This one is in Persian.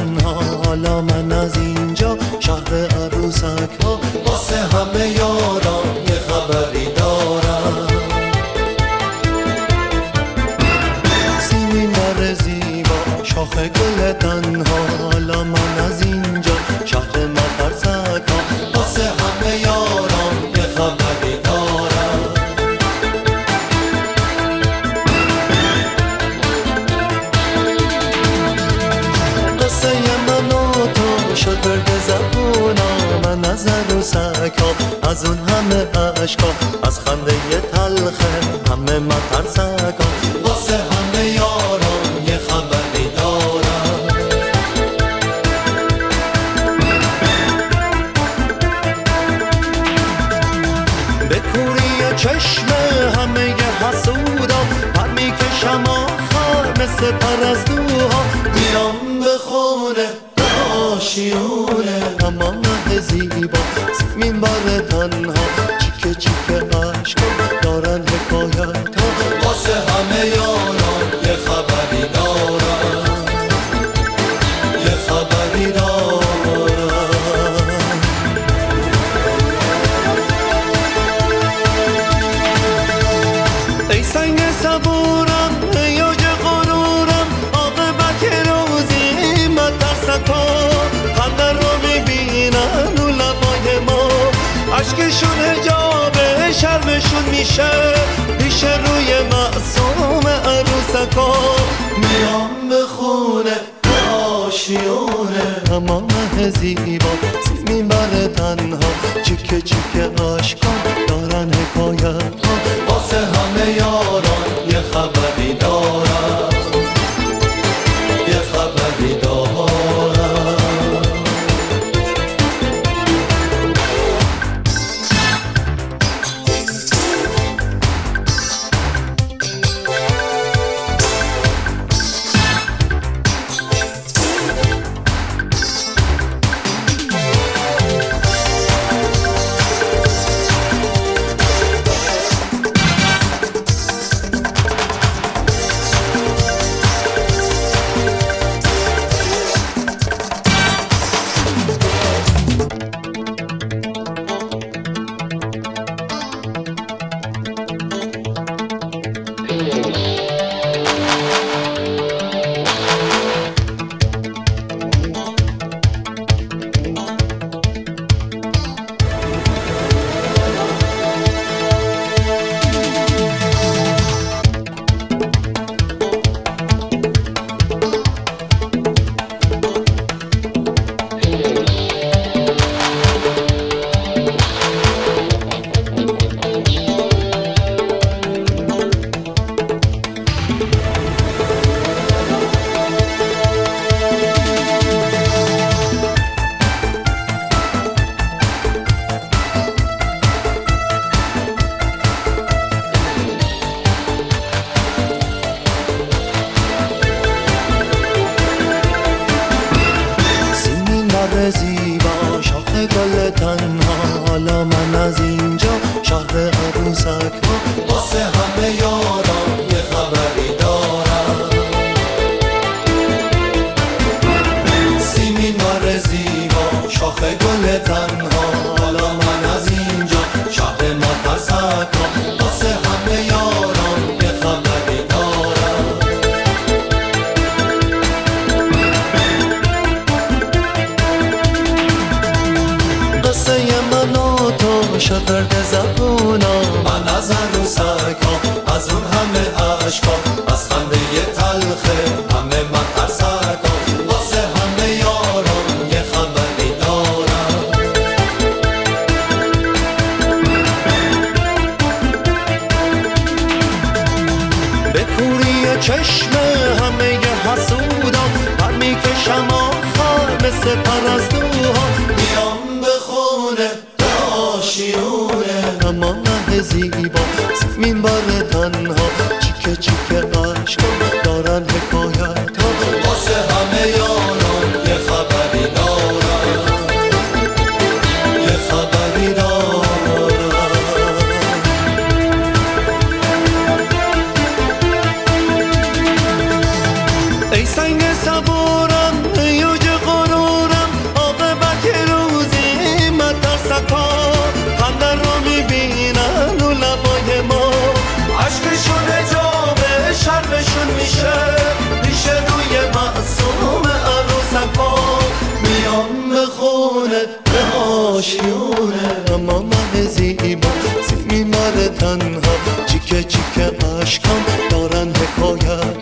تنها، حالا من از اینجا شهر عروسک ها، واسه همه یاران یه خبری دارم. سیمین بر زیبا شاخ گل تنها، حالا من از اینجا شهر مترسک ها، واسه همه یاران یه خبری دارم. قصه من و تو شد برد زبونا، من از عروسک ها، از اون همه عشقا، از خنده تلخه همه مترسک ها، واسه همه یاران یه خبری دارم. به کوری چشم همه حسودا، پر میکشم آخر مثل پرستوها، میام به خونه به آشیونه، تمام زیبا سیمین بار تنها، چیکه چیکه عشقا دارن حکایت ها، واسه همه یاران یه خبری دارم، یه خبری دارم. ای سنگ صبورم ای اوج غرورم، عاقبت روزی مترسک ها، خنده رو میبینن و لبای ما، عشقشون حجاب شرمشون میشه پیش روی معصوم عروسک ها، میام به خونه به آشیونه، تمام زیبا سیمین بر تنها، چیکه چیکه عشقا دارن حکایت ها، واسه همه یاران یه خبری دارم، یه خبری دارم. زیبا شاخ گل تنها، حالا من از اینجا شهر عروسک ها، واسه همه یاران یه خبری دارم. سیمین بر زیبا شاخ گل تنها، حالا من از اینجا شهر مترسک ها، واسه همه یاران یه خبری دارم. قصه من و تو شد درد زبونا، من از عروسک ها، از اون همه عشقا، از خنده تلخه همه مترسک ها، واسه همه یاران یه خبری دارم. به کوری چشم همه حسودا، پر میکشم آخر مثل پرستوها، میام به خونه به آشیونه، تمام زیبا سیمین بار تنها، چیکه چیکه عشقا دارن حکایت ها، واسه همه یاران یه خبری دارم، یه خبری دارم. ای سنگ صبورم ای اوج باید